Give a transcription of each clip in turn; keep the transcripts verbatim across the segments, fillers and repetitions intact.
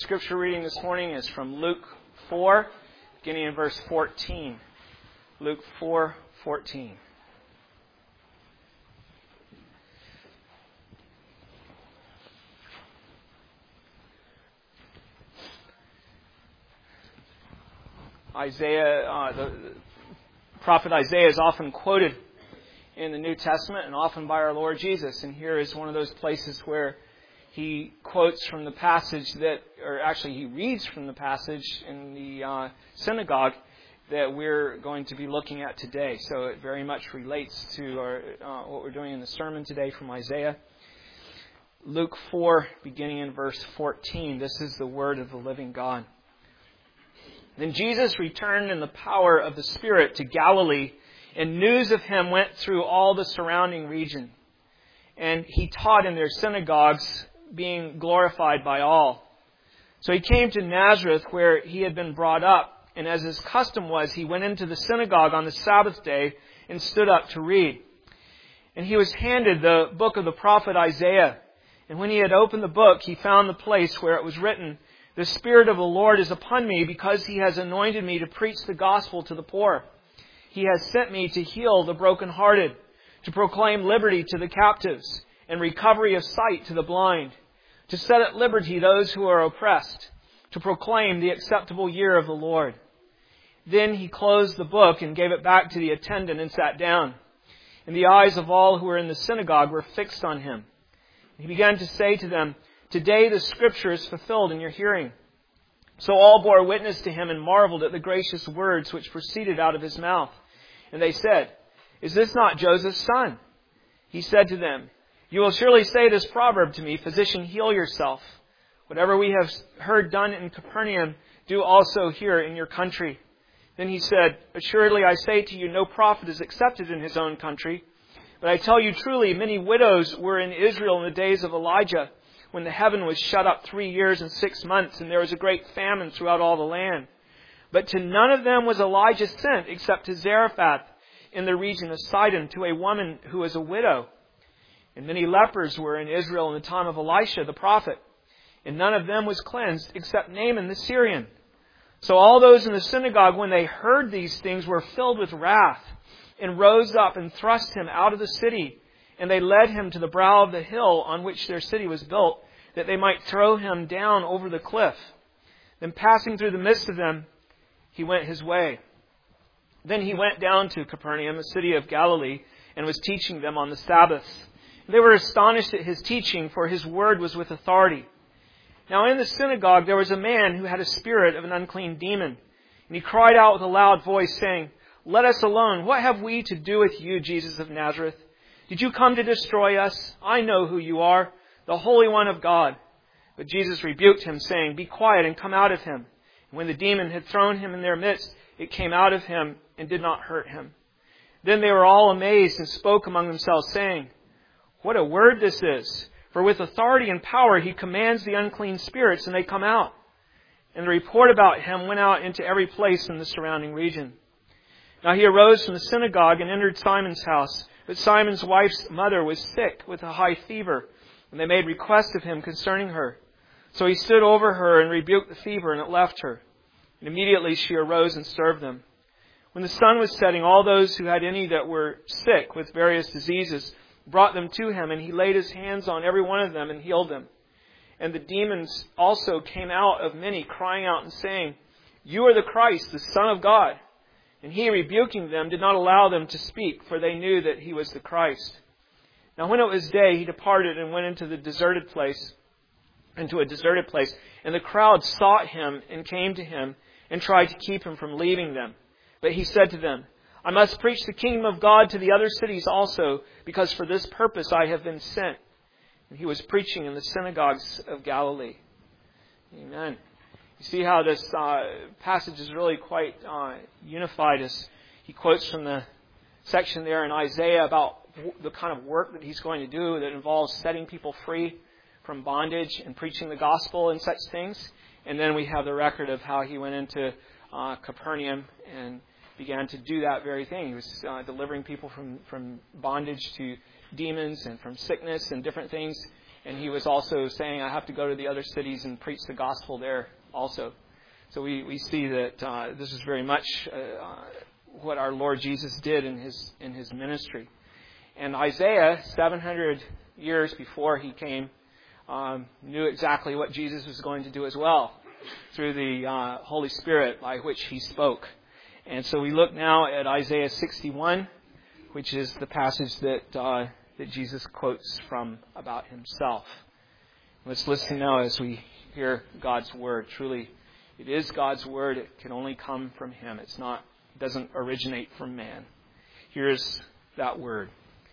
Scripture reading this morning is from Luke four, beginning in verse fourteen. Luke four fourteen. Isaiah, uh, the, the prophet Isaiah is often quoted in the New Testament and often by our Lord Jesus. And here is one of those places where he quotes from the passage that, or actually he reads from the passage in the uh, synagogue that we're going to be looking at today. So it very much relates to our, uh, what we're doing in the sermon today from Isaiah. Luke four, beginning in verse fourteen. This is the word of the living God. Then Jesus returned in the power of the Spirit to Galilee, and news of him went through all the surrounding region. And he taught in their synagogues, being glorified by all. So he came to Nazareth, where he had been brought up, and as his custom was, he went into the synagogue on the Sabbath day and stood up to read. And he was handed the book of the prophet Isaiah. And when he had opened the book, he found the place where it was written, "The Spirit of the Lord is upon me, because he has anointed me to preach the gospel to the poor. He has sent me to heal the brokenhearted, to proclaim liberty to the captives, and recovery of sight to the blind, to set at liberty those who are oppressed, to proclaim the acceptable year of the Lord." Then he closed the book and gave it back to the attendant and sat down. And the eyes of all who were in the synagogue were fixed on him. He began to say to them, "Today the Scripture is fulfilled in your hearing." So all bore witness to him and marveled at the gracious words which proceeded out of his mouth. And they said, "Is this not Joseph's son?" He said to them, "You will surely say this proverb to me, 'Physician, heal yourself. Whatever we have heard done in Capernaum, do also here in your country.' Then he said, 'Assuredly I say to you, no prophet is accepted in his own country. But I tell you truly, many widows were in Israel in the days of Elijah, when the heaven was shut up three years and six months, and there was a great famine throughout all the land. But to none of them was Elijah sent, except to Zarephath in the region of Sidon, to a woman who was a widow. And many lepers were in Israel in the time of Elisha the prophet, and none of them was cleansed, except Naaman the Syrian.' So all those in the synagogue, when they heard these things, were filled with wrath, and rose up and thrust him out of the city. And they led him to the brow of the hill on which their city was built, that they might throw him down over the cliff. Then passing through the midst of them, he went his way. Then he went down to Capernaum, a city of Galilee, and was teaching them on the Sabbaths. They were astonished at his teaching, for his word was with authority. Now in the synagogue there was a man who had a spirit of an unclean demon. And he cried out with a loud voice, saying, 'Let us alone. What have we to do with you, Jesus of Nazareth? Did you come to destroy us? I know who you are, the Holy One of God.' But Jesus rebuked him, saying, 'Be quiet and come out of him.' And when the demon had thrown him in their midst, it came out of him and did not hurt him. Then they were all amazed and spoke among themselves, saying, 'What a word this is! For with authority and power he commands the unclean spirits, and they come out.' And the report about him went out into every place in the surrounding region. Now he arose from the synagogue and entered Simon's house. But Simon's wife's mother was sick with a high fever, and they made request of him concerning her. So he stood over her and rebuked the fever, and it left her. And immediately she arose and served them. When the sun was setting, all those who had any that were sick with various diseases brought them to him, and he laid his hands on every one of them and healed them. And the demons also came out of many, crying out and saying, 'You are the Christ, the Son of God.' And he, rebuking them, did not allow them to speak, for they knew that he was the Christ. Now when it was day, he departed and went into the deserted place, into a deserted place. And the crowd sought him and came to him and tried to keep him from leaving them. But he said to them, 'I must preach the kingdom of God to the other cities also, because for this purpose I have been sent.' And he was preaching in the synagogues of Galilee." Amen. You see how this uh, passage is really quite uh, unified as he quotes from the section there in Isaiah about w- the kind of work that he's going to do that involves setting people free from bondage and preaching the gospel and such things. And then we have the record of how he went into uh, Capernaum and began to do that very thing. He was uh, delivering people from, from bondage to demons and from sickness and different things. And he was also saying, I have to go to the other cities and preach the gospel there also. So we, we see that uh, this is very much uh, what our Lord Jesus did in his in his ministry. And Isaiah, seven hundred years before he came, um, knew exactly what Jesus was going to do as well through the uh, Holy Spirit by which he spoke. And so we look now at Isaiah sixty-one, which is the passage that uh, that Jesus quotes from about himself. Let's listen now as we hear God's word. Truly, it is God's word. It can only come from him. It's not, it doesn't originate from man. Here's that word.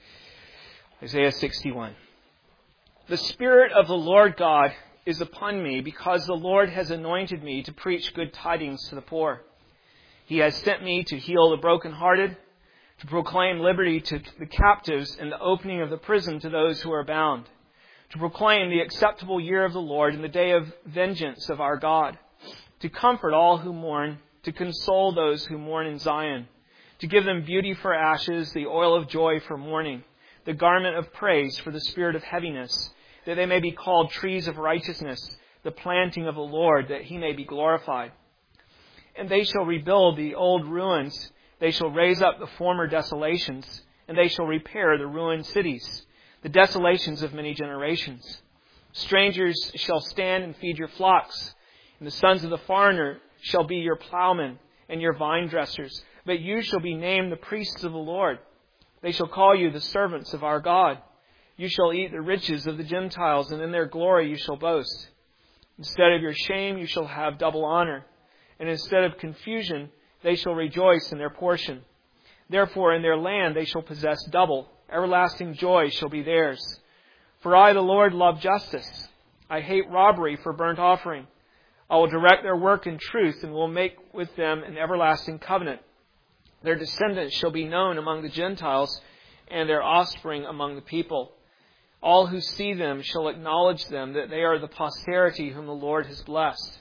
Isaiah sixty-one. The Spirit of the Lord God is upon me, because the Lord has anointed me to preach good tidings to the poor. He has sent me to heal the brokenhearted, to proclaim liberty to the captives and the opening of the prison to those who are bound, to proclaim the acceptable year of the Lord and the day of vengeance of our God, to comfort all who mourn, to console those who mourn in Zion, to give them beauty for ashes, the oil of joy for mourning, the garment of praise for the spirit of heaviness, that they may be called trees of righteousness, the planting of the Lord, that he may be glorified. And they shall rebuild the old ruins. They shall raise up the former desolations, and they shall repair the ruined cities, the desolations of many generations. Strangers shall stand and feed your flocks, and the sons of the foreigner shall be your plowmen and your vine dressers. But you shall be named the priests of the Lord. They shall call you the servants of our God. You shall eat the riches of the Gentiles, and in their glory you shall boast. Instead of your shame you shall have double honor, and instead of confusion they shall rejoice in their portion. Therefore in their land they shall possess double. Everlasting joy shall be theirs. For I, the Lord, love justice. I hate robbery for burnt offering. I will direct their work in truth, and will make with them an everlasting covenant. Their descendants shall be known among the Gentiles, and their offspring among the people. All who see them shall acknowledge them, that they are the posterity whom the Lord has blessed.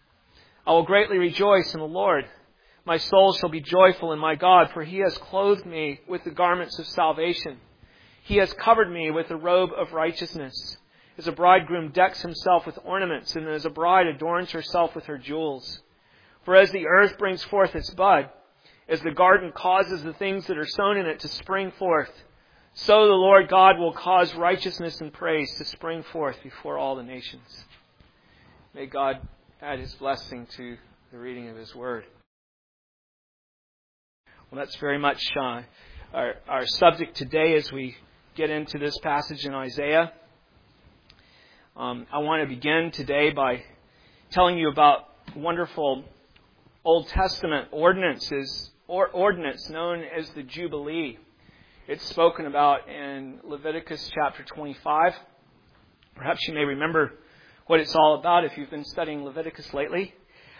I will greatly rejoice in the Lord. My soul shall be joyful in my God, for he has clothed me with the garments of salvation. He has covered me with the robe of righteousness. As a bridegroom decks himself with ornaments, and as a bride adorns herself with her jewels. For as the earth brings forth its bud, as the garden causes the things that are sown in it to spring forth, so the Lord God will cause righteousness and praise to spring forth before all the nations. May God add his blessing to the reading of his word. Well, that's very much uh, our, our subject today as we get into this passage in Isaiah. Um, I want to begin today by telling you about wonderful Old Testament ordinances, or ordinance known as the Jubilee. It's spoken about in Leviticus chapter twenty-five. Perhaps you may remember what it's all about if you've been studying Leviticus lately.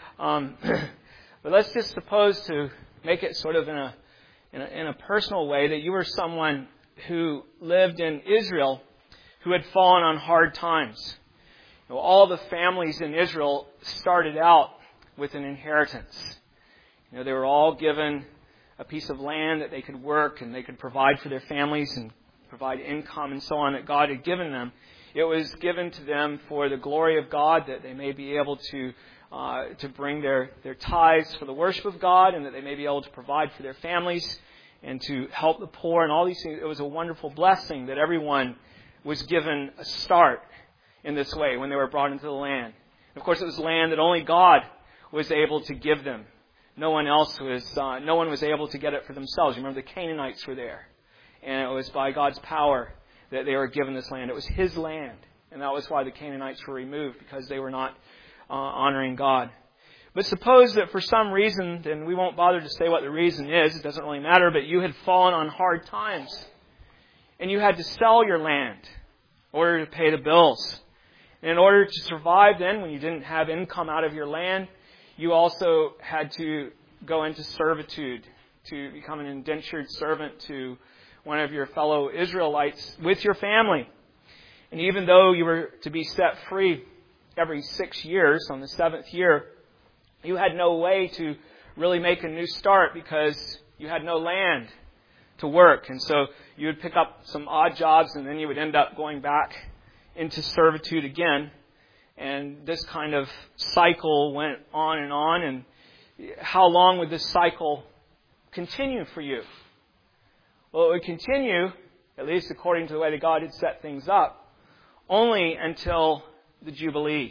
Um, but let's just suppose, to make it sort of in a, in a in a personal way, that you were someone who lived in Israel who had fallen on hard times. You know, all the families in Israel started out with an inheritance. You know, they were all given a piece of land that they could work and they could provide for their families and provide income and so on that God had given them. It was given to them for the glory of God, that they may be able to uh, to bring their, their tithes for the worship of God, and that they may be able to provide for their families and to help the poor and all these things. It was a wonderful blessing that everyone was given a start in this way when they were brought into the land. And of course, it was land that only God was able to give them. No one else was, uh, no one was able to get it for themselves. You remember the Canaanites were there. And it was by God's power that they were given this land. It was his land. And that was why the Canaanites were removed, because they were not uh, honoring God. But suppose that for some reason, and we won't bother to say what the reason is, it doesn't really matter, but you had fallen on hard times. And you had to sell your land in order to pay the bills. And in order to survive then, when you didn't have income out of your land, you also had to go into servitude, to become an indentured servant to one of your fellow Israelites with your family. And even though you were to be set free every six years, on the seventh year, you had no way to really make a new start because you had no land to work. And so you would pick up some odd jobs, and then you would end up going back into servitude again. And this kind of cycle went on and on. And how long would this cycle continue for you? Well, it would continue, at least according to the way that God had set things up, only until the Jubilee.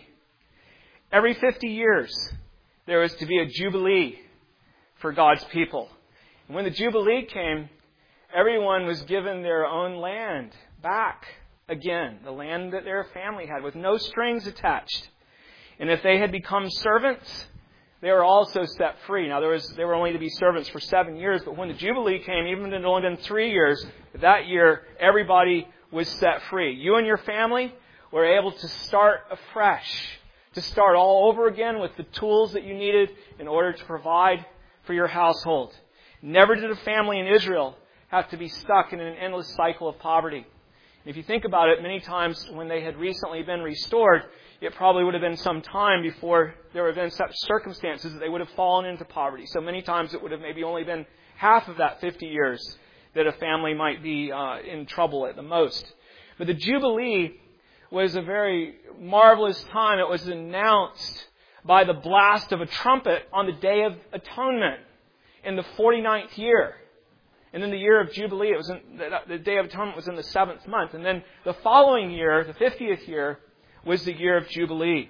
Every fifty years, there was to be a Jubilee for God's people. And when the Jubilee came, everyone was given their own land back again, the land that their family had, with no strings attached. And if they had become servants, they were also set free. Now, there was they were only to be servants for seven years, but when the Jubilee came, even if it had only been three years, that year, everybody was set free. You and your family were able to start afresh, to start all over again with the tools that you needed in order to provide for your household. Never did a family in Israel have to be stuck in an endless cycle of poverty. If you think about it, many times when they had recently been restored, it probably would have been some time before there would have been such circumstances that they would have fallen into poverty. So many times it would have maybe only been half of that fifty years that a family might be uh, in trouble at the most. But the Jubilee was a very marvelous time. It was announced by the blast of a trumpet on the Day of Atonement in the forty-ninth year. And then the year of Jubilee, it was in, the, the Day of Atonement was in the seventh month. And then the following year, the fiftieth year, was the year of Jubilee.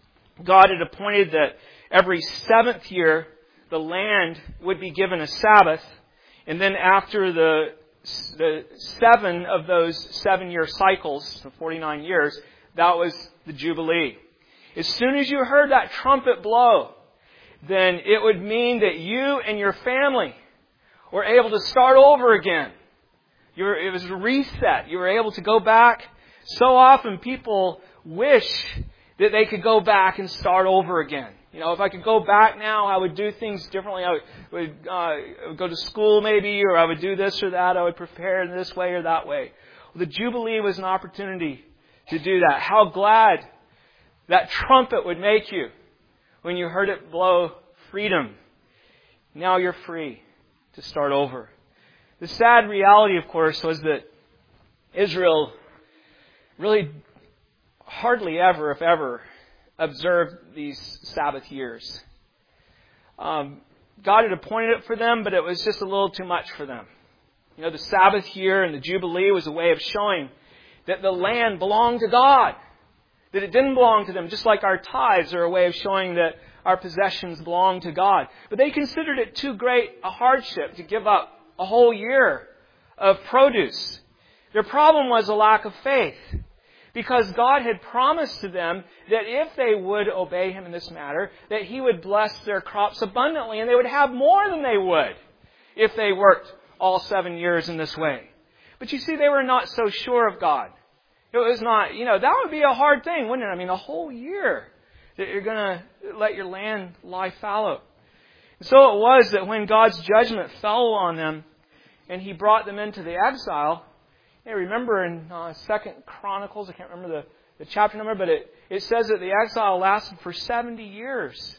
God had appointed that every seventh year, the land would be given a Sabbath. And then after the, the seven of those seven-year cycles, the forty-nine years, that was the Jubilee. As soon as you heard that trumpet blow, then it would mean that you and your family were able to start over again. You were, it was a reset. You were able to go back. So often people wish that they could go back and start over again. You know, if I could go back now, I would do things differently. I would, would, uh, I would go to school maybe, or I would do this or that. I would prepare in this way or that way. Well, the Jubilee was an opportunity to do that. How glad that trumpet would make you when you heard it blow freedom. Now you're free to start over. The sad reality, of course, was that Israel really hardly ever, if ever, observed these Sabbath years. Um, God had appointed it for them, but it was just a little too much for them. You know, the Sabbath year and the Jubilee was a way of showing that the land belonged to God, that it didn't belong to them, just like our tithes are a way of showing that our possessions belong to God. But they considered it too great a hardship to give up a whole year of produce. Their problem was a lack of faith, because God had promised to them that if they would obey Him in this matter, that He would bless their crops abundantly, and they would have more than they would if they worked all seven years in this way. But you see, they were not so sure of God. It was not, you know, that would be a hard thing, wouldn't it? I mean, a whole year that you're going to let your land lie fallow. And so it was that when God's judgment fell on them and He brought them into the exile, you know, remember in uh, Second Chronicles, I can't remember the, the chapter number, but it, it says that the exile lasted for seventy years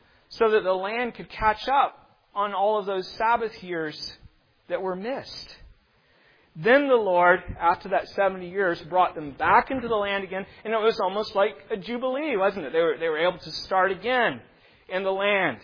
so that the land could catch up on all of those Sabbath years that were missed. Then the Lord, after that seventy years, brought them back into the land again, and it was almost like a jubilee, wasn't it? They were, they were able to start again in the land,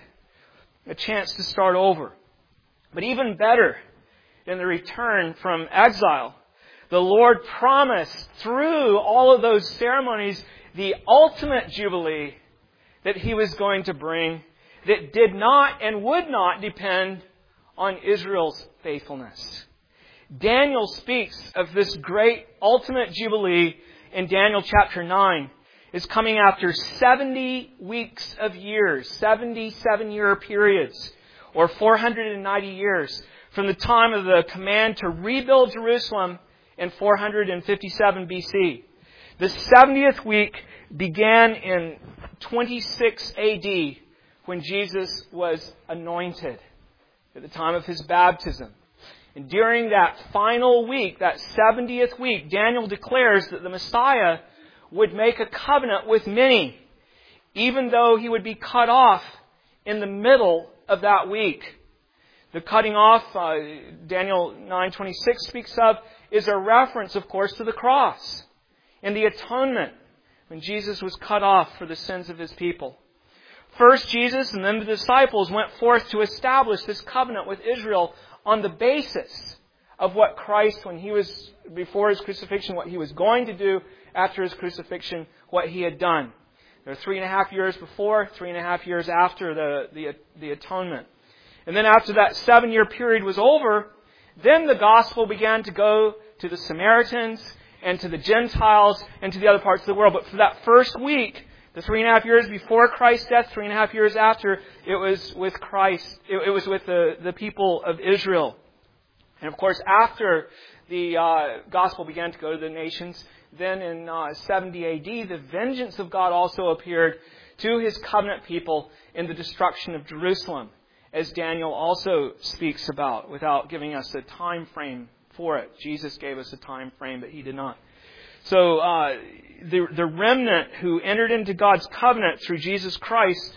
a chance to start over. But even better than the return from exile, the Lord promised through all of those ceremonies the ultimate jubilee that He was going to bring, that did not and would not depend on Israel's faithfulness. Daniel speaks of this great ultimate jubilee in Daniel chapter nine. It's coming after seventy weeks of years, seventy-seven year periods, or four hundred ninety years, from the time of the command to rebuild Jerusalem in four hundred fifty-seven B C. The seventieth week began in twenty-six A D when Jesus was anointed at the time of His baptism. And during that final week, that seventieth week, Daniel declares that the Messiah would make a covenant with many, even though He would be cut off in the middle of that week. The cutting off, uh, Daniel nine twenty-six speaks of, is a reference, of course, to the cross. and the atonement when Jesus was cut off for the sins of His people. First Jesus and then the disciples went forth to establish this covenant with Israel on the basis of what Christ, when He was, before His crucifixion, what He was going to do after His crucifixion, what He had done. There were three and a half years before, three and a half years after the, the, the atonement. And then after that seven-year period was over, then the gospel began to go to the Samaritans and to the Gentiles and to the other parts of the world. But for that first week, the three and a half years before Christ's death, three and a half years after, it was with Christ. It, it was with the, the people of Israel. And of course, after the uh, gospel began to go to the nations, then in uh, seventy A D, the vengeance of God also appeared to His covenant people in the destruction of Jerusalem, as Daniel also speaks about, without giving us a time frame for it. Jesus gave us a time frame, but He did not. So uh, the, the remnant who entered into God's covenant through Jesus Christ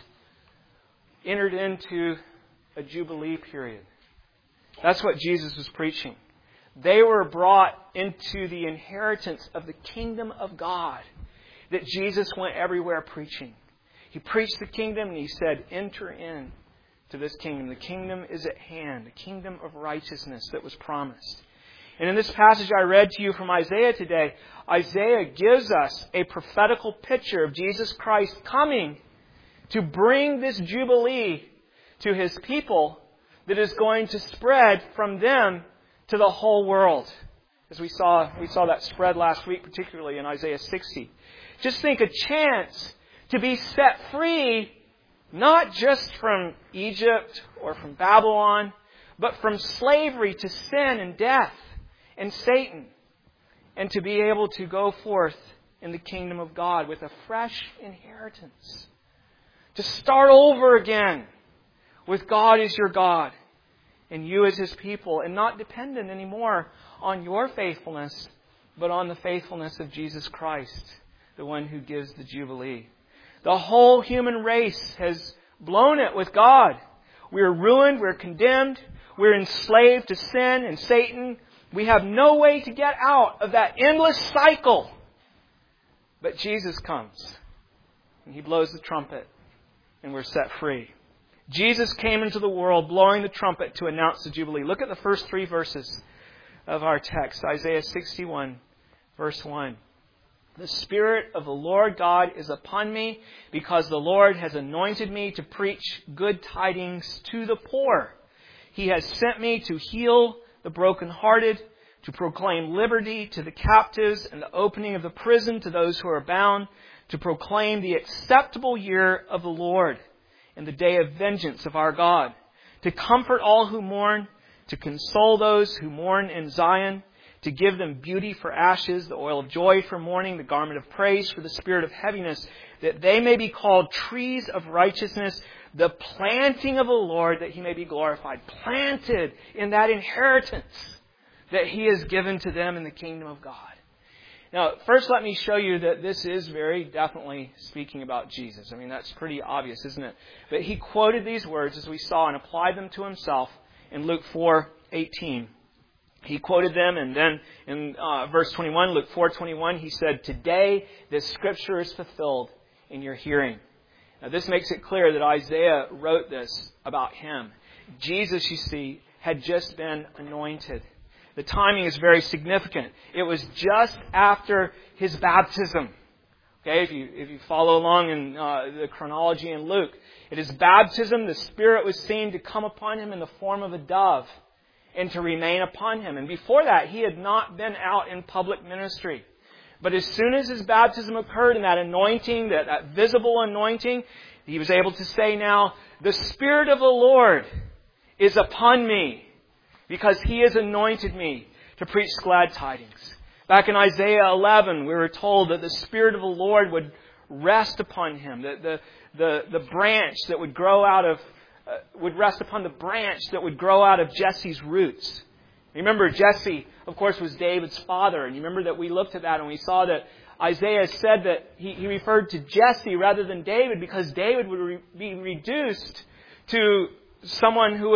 entered into a Jubilee period. That's what Jesus was preaching. They were brought into the inheritance of the kingdom of God that Jesus went everywhere preaching. He preached the kingdom and He said, enter in to this kingdom. The kingdom is at hand, the kingdom of righteousness that was promised. And in this passage I read to you from Isaiah today, Isaiah gives us a prophetical picture of Jesus Christ coming to bring this Jubilee to His people that is going to spread from them to the whole world. As we saw, we saw that spread last week, particularly in Isaiah sixty. Just think, a chance to be set free, not just from Egypt or from Babylon, but from slavery to sin and death and Satan, and to be able to go forth in the kingdom of God with a fresh inheritance. To start over again with God as your God and you as His people, and not dependent anymore on your faithfulness, but on the faithfulness of Jesus Christ, the one who gives the Jubilee. The whole human race has blown it with God. We're ruined, we're condemned, we're enslaved to sin and Satan. We have no way to get out of that endless cycle. But Jesus comes, and He blows the trumpet, and we're set free. Jesus came into the world blowing the trumpet to announce the Jubilee. Look at the first three verses of our text. Isaiah sixty-one, verse one. The Spirit of the Lord God is upon me, because the Lord has anointed me to preach good tidings to the poor. He has sent me to heal the brokenhearted, to proclaim liberty to the captives and the opening of the prison to those who are bound, to proclaim the acceptable year of the Lord and the day of vengeance of our God, to comfort all who mourn, to console those who mourn in Zion, to give them beauty for ashes, the oil of joy for mourning, the garment of praise for the spirit of heaviness, that they may be called trees of righteousness, the planting of the Lord, that He may be glorified. Planted in that inheritance that He has given to them in the kingdom of God. Now, first let me show you that this is very definitely speaking about Jesus. I mean, that's pretty obvious, isn't it? But He quoted these words, as we saw, and applied them to Himself in Luke four eighteen. He quoted them, and then in uh, verse twenty-one, Luke four twenty-one, He said, "Today this scripture is fulfilled in your hearing." Now, this makes it clear that Isaiah wrote this about Him. Jesus, you see, had just been anointed. The timing is very significant. It was just after His baptism. Okay, if you if you follow along in uh, the chronology in Luke, at His baptism, the Spirit was seen to come upon Him in the form of a dove and to remain upon Him. And before that, He had not been out in public ministry. But as soon as His baptism occurred and that anointing, that, that visible anointing, He was able to say now, "The Spirit of the Lord is upon me, because He has anointed me to preach glad tidings." Back in Isaiah eleven, we were told that the Spirit of the Lord would rest upon Him, that the, the, the branch that would grow out of, uh, would rest upon the branch that would grow out of Jesse's roots. Remember, Jesse, of course, was David's father. And you remember that we looked at that and we saw that Isaiah said that he, he referred to Jesse rather than David, because David would re, be reduced to someone who was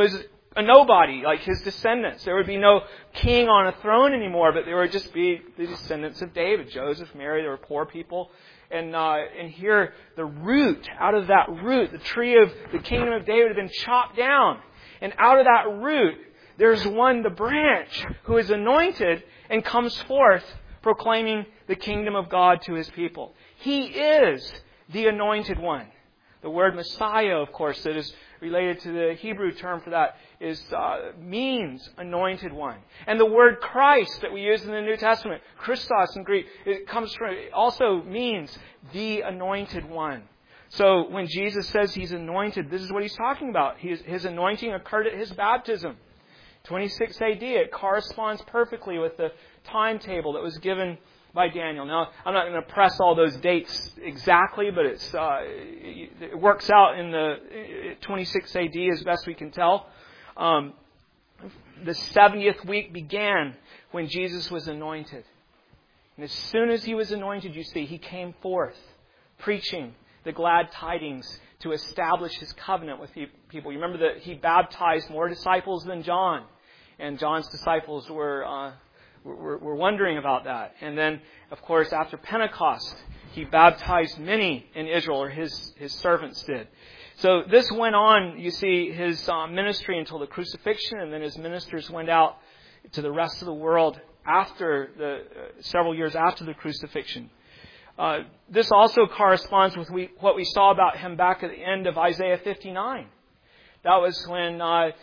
a nobody, like his descendants. There would be no king on a throne anymore, but there would just be the descendants of David, Joseph, Mary. They were poor people. And uh, and here, the root, out of that root, the tree of the kingdom of David had been chopped down. And out of that root, there's one, the branch, who is anointed and comes forth proclaiming the kingdom of God to his people. He is the anointed one. The word Messiah, of course, that is related to the Hebrew term for that, is uh, means anointed one. And the word Christ that we use in the New Testament, Christos in Greek, it comes from, it also means the anointed one. So when Jesus says he's anointed, this is what he's talking about. His, his anointing occurred at his baptism. twenty-six A D, it corresponds perfectly with the timetable that was given by Daniel. Now, I'm not going to press all those dates exactly, but it's uh, it works out in the twenty-six A D as best we can tell. Um, the seventieth week began when Jesus was anointed. And as soon as he was anointed, you see, he came forth preaching the glad tidings to establish his covenant with people. You remember that he baptized more disciples than John. And John's disciples were... Uh, We're, we're wondering about that. And then, of course, after Pentecost, he baptized many in Israel, or his, his servants did. So this went on, you see, his uh, ministry until the crucifixion, and then his ministers went out to the rest of the world after the uh, several years after the crucifixion. Uh, this also corresponds with we, what we saw about him back at the end of Isaiah fifty-nine. That was when... Uh,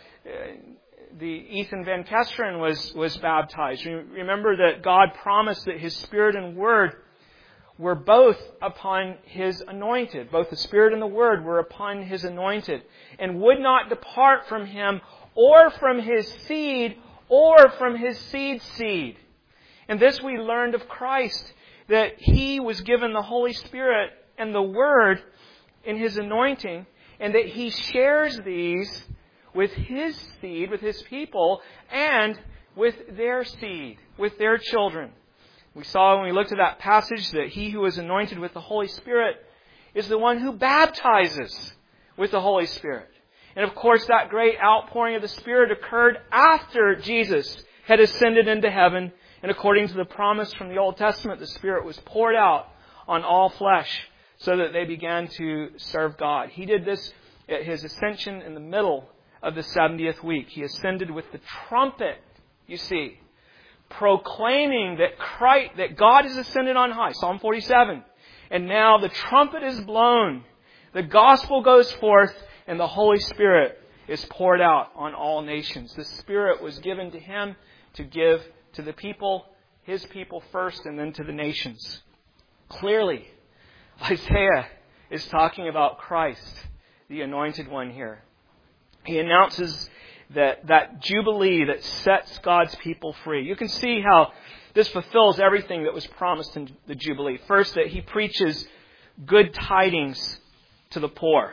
The Ethan Van Kesteren was, was baptized. Remember that God promised that His Spirit and Word were both upon His anointed. Both the Spirit and the Word were upon His anointed, and would not depart from Him or from His seed or from His seed's seed. And this we learned of Christ, that He was given the Holy Spirit and the Word in His anointing, and that He shares these with His seed, with His people, and with their seed, with their children. We saw when we looked at that passage that He who is anointed with the Holy Spirit is the one who baptizes with the Holy Spirit. And of course, that great outpouring of the Spirit occurred after Jesus had ascended into heaven. And according to the promise from the Old Testament, the Spirit was poured out on all flesh so that they began to serve God. He did this at His ascension in the middle of the seventieth week. He ascended with the trumpet, you see, proclaiming that Christ, that God is ascended on high. Psalm forty-seven. And now the trumpet is blown. The gospel goes forth and the Holy Spirit is poured out on all nations. The Spirit was given to Him to give to the people, His people first, and then to the nations. Clearly, Isaiah is talking about Christ, the anointed one here. He announces that, that jubilee that sets God's people free. You can see how this fulfills everything that was promised in the jubilee. First, that He preaches good tidings to the poor.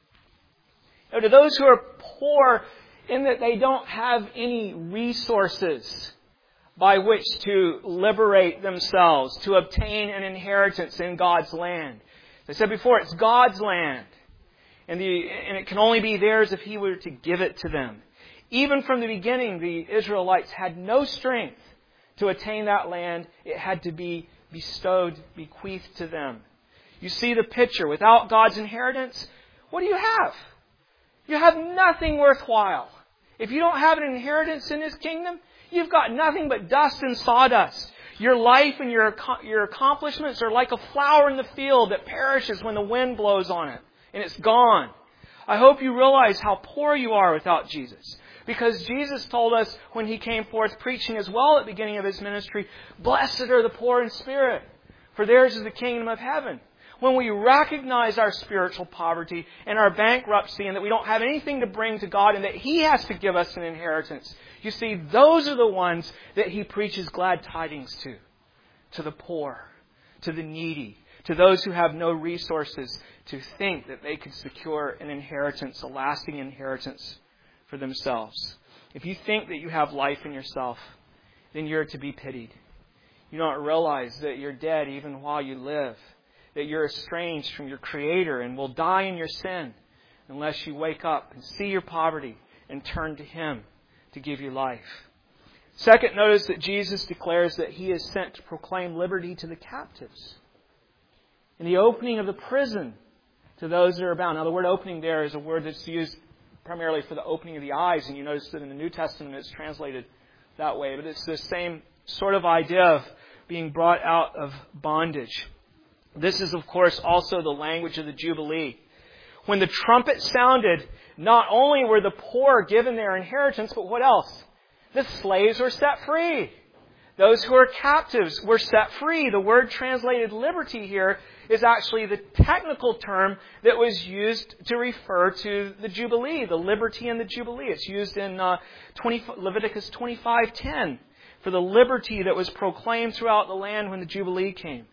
Now, to those who are poor in that they don't have any resources by which to liberate themselves, to obtain an inheritance in God's land. As I said before, it's God's land. And, the, and it can only be theirs if He were to give it to them. Even from the beginning, the Israelites had no strength to attain that land. It had to be bestowed, bequeathed to them. You see the picture. Without God's inheritance, what do you have? You have nothing worthwhile. If you don't have an inheritance in His kingdom, you've got nothing but dust and sawdust. Your life and your, your accomplishments are like a flower in the field that perishes when the wind blows on it. And it's gone. I hope you realize how poor you are without Jesus. Because Jesus told us when He came forth preaching as well at the beginning of His ministry, blessed are the poor in spirit, for theirs is the kingdom of heaven. When we recognize our spiritual poverty and our bankruptcy and that we don't have anything to bring to God and that He has to give us an inheritance, you see, those are the ones that He preaches glad tidings to. To the poor, to the needy, to those who have no resources to think that they could secure an inheritance, a lasting inheritance for themselves. If you think that you have life in yourself, then you're to be pitied. You don't realize that you're dead even while you live, that you're estranged from your Creator and will die in your sin unless you wake up and see your poverty and turn to Him to give you life. Second, notice that Jesus declares that He is sent to proclaim liberty to the captives and the opening of the prison to those that are bound. Now, the word opening there is a word that's used primarily for the opening of the eyes, and you notice that in the New Testament it's translated that way. But it's the same sort of idea of being brought out of bondage. This is, of course, also the language of the Jubilee. When the trumpet sounded, not only were the poor given their inheritance, but what else? The slaves were set free. Those who are captives were set free. The word translated liberty here is actually the technical term that was used to refer to the Jubilee, the liberty in the Jubilee. It's used in uh, twenty, Leviticus twenty-five ten for the liberty that was proclaimed throughout the land when the Jubilee came.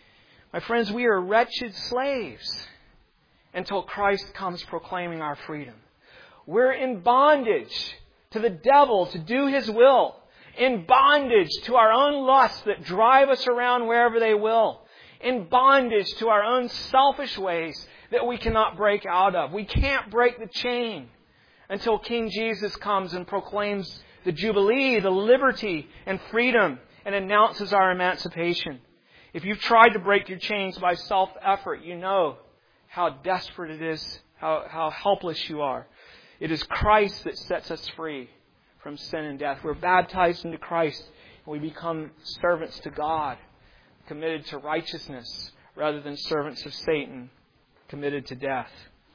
My friends, we are wretched slaves until Christ comes proclaiming our freedom. We're in bondage to the devil to do his will. In bondage to our own lusts that drive us around wherever they will. In bondage to our own selfish ways that we cannot break out of. We can't break the chain until King Jesus comes and proclaims the Jubilee, the liberty and freedom, and announces our emancipation. If you've tried to break your chains by self-effort, you know how desperate it is, how, how helpless you are. It is Christ that sets us free from sin and death. We're baptized into Christ, and we become servants to God, committed to righteousness, rather than servants of Satan, committed to death.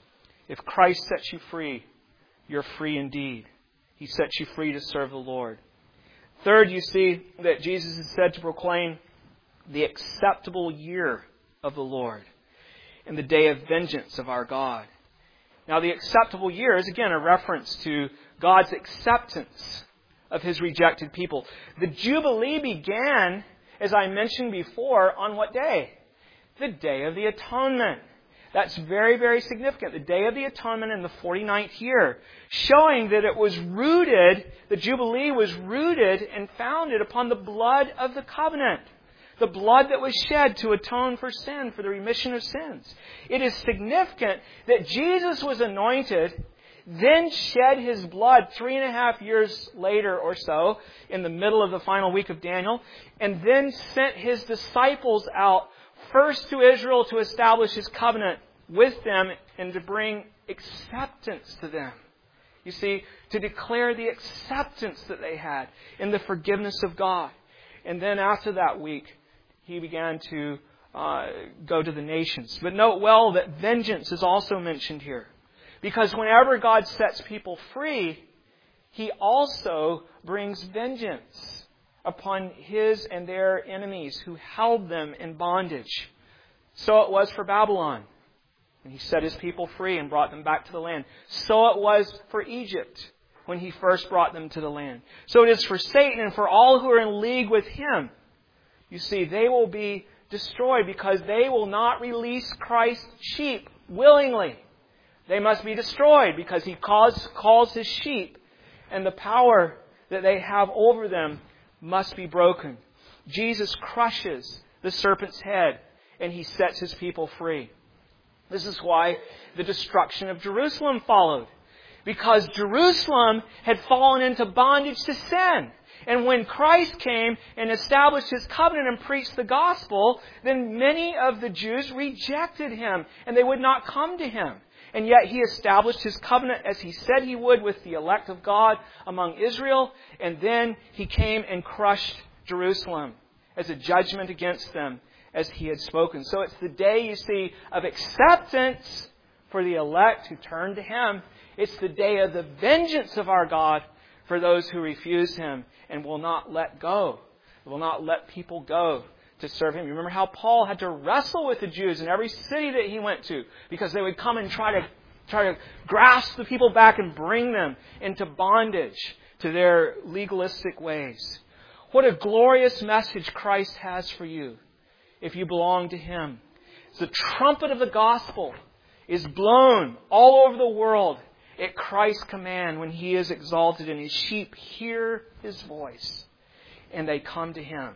If Christ sets you free, you're free indeed. He sets you free to serve the Lord. Third, you see that Jesus is said to proclaim the acceptable year of the Lord and the day of vengeance of our God. Now, the acceptable year is, again, a reference to God's acceptance of His rejected people. The Jubilee began, as I mentioned before, on what day? The Day of the Atonement. That's very, very significant. The Day of the Atonement in the forty-ninth year, showing that it was rooted, the Jubilee was rooted and founded upon the blood of the covenant. The blood that was shed to atone for sin, for the remission of sins. It is significant that Jesus was anointed, then shed His blood three and a half years later or so, in the middle of the final week of Daniel, and then sent His disciples out first to Israel to establish His covenant with them and to bring acceptance to them. You see, to declare the acceptance that they had in the forgiveness of God. And then after that week, He began to uh, go to the nations. But note well that vengeance is also mentioned here. Because whenever God sets people free, He also brings vengeance upon His and their enemies who held them in bondage. So it was for Babylon, when He set His people free and brought them back to the land. So it was for Egypt, when He first brought them to the land. So it is for Satan and for all who are in league with him. You see, they will be destroyed because they will not release Christ's sheep willingly. They must be destroyed because He calls, calls His sheep, and the power that they have over them must be broken. Jesus crushes the serpent's head, and He sets His people free. This is why the destruction of Jerusalem followed. Because Jerusalem had fallen into bondage to sin. And when Christ came and established His covenant and preached the gospel, then many of the Jews rejected Him and they would not come to Him. And yet He established His covenant as He said He would with the elect of God among Israel. And then He came and crushed Jerusalem as a judgment against them as He had spoken. So it's the day, you see, of acceptance for the elect who turn to Him. It's the day of the vengeance of our God for those who refuse Him and will not let go, will not let people go to serve Him. You remember how Paul had to wrestle with the Jews in every city that he went to because they would come and try to try to grasp the people back and bring them into bondage to their legalistic ways. What a glorious message Christ has for you if you belong to Him. The trumpet of the gospel is blown all over the world at Christ's command when He is exalted and His sheep hear His voice and they come to Him.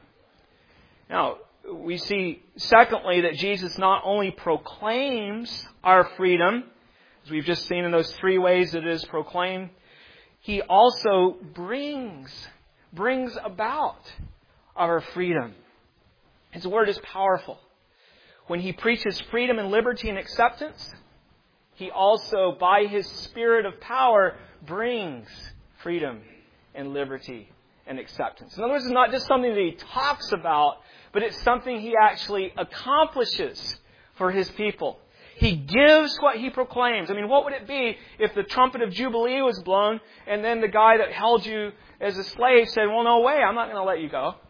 Now, we see, secondly, that Jesus not only proclaims our freedom, as we've just seen in those three ways that it is proclaimed, He also brings, brings about our freedom. His Word is powerful. When He preaches freedom and liberty and acceptance, He also, by His Spirit of power, brings freedom and liberty and acceptance. In other words, it's not just something that He talks about, but it's something He actually accomplishes for His people. He gives what He proclaims. I mean, what would it be if the trumpet of Jubilee was blown and then the guy that held you as a slave said, well, no way, I'm not going to let you go.